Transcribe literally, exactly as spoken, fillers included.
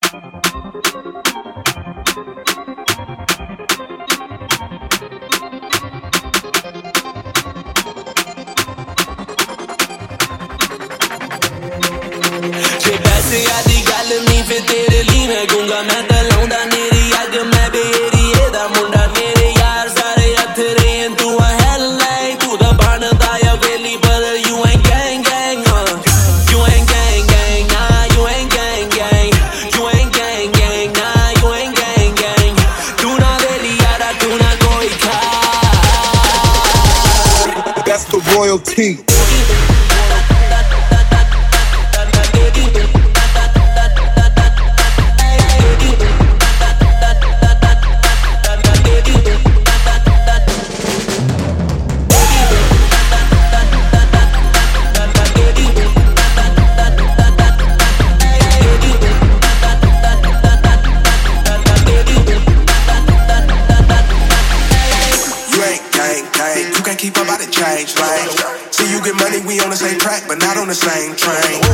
ਦੀ ਗੱਲ ਨਹੀਂ ਫਿਰ ਤੇਰੇ ਲਈ ਮੈਂ ਗੂੰਗਾ ਮੈਂ ਤਾਂ ਲਾਉਂਦਾ ਨੇਰੀ ਅੱਗ ਮੈਂ ਬੇਰੀਏ ਦਾ ਮੁੰਡਾ ਮੇਰੇ ਯਾਰ ਸਾਰੇ ਅਥਰੇ ਤੂੰ ਆ ਹੈਲੇ ਤੂੰ ਦਾ ਬਣਦਾ ਆ ਵੇਲੀ ਪਰ you ain't gang gang uh. you ain't gang gang nah you ain't gang gang you ain't gang gang nah you ain't gang gang ਤੂੰ ਨਾ ਵੇਲੀ ਯਾਰਾ ਤੂੰ ਨਾ ਕੋਈ ਖਾ That's the royalty. Keep up, I done change, like. See you get money, we on the same track, but not on the same train.